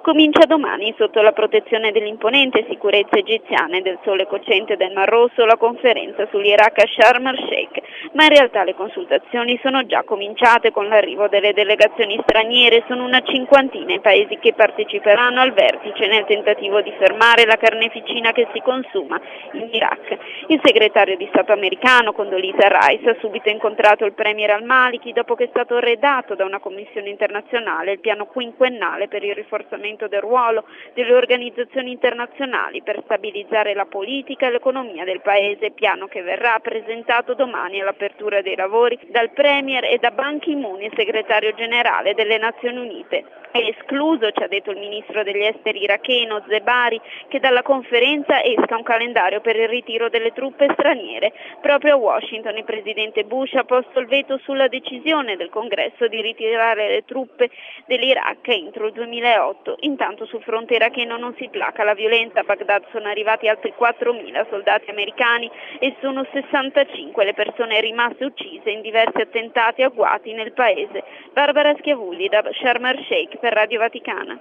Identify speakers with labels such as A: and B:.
A: Comincia domani, sotto la protezione dell'imponente sicurezza egiziana e del sole cocente del Mar Rosso, la conferenza sull'Iraq a Sharm el-Sheikh, ma in realtà le consultazioni sono già cominciate con l'arrivo delle delegazioni straniere. Sono una cinquantina i paesi che parteciperanno al vertice nel tentativo di fermare la carneficina che si consuma in Iraq. Il segretario di Stato americano, Condoleezza Rice, ha subito incontrato il premier al-Maliki dopo che è stato redatto da una commissione internazionale il piano quinquennale per il rafforzamento del ruolo delle organizzazioni internazionali per stabilizzare la politica e l'economia del paese, piano che verrà presentato domani all'apertura dei lavori dal Premier e da Ban Ki-moon, il segretario generale delle Nazioni Unite. È escluso, ci ha detto il ministro degli esteri iracheno Zebari, che dalla conferenza esca un calendario per il ritiro delle truppe straniere. Proprio a Washington il presidente Bush ha posto il veto sulla decisione del Congresso di ritirare le truppe dell'Iraq entro il 2008. Intanto sul fronte iracheno non si placa la violenza. A Baghdad sono arrivati altri 4.000 soldati americani e sono 65 le persone rimaste uccise in diversi attentati agguati nel paese. Barbara Schiavulli da Sharm el-Sheikh per Radio Vaticana.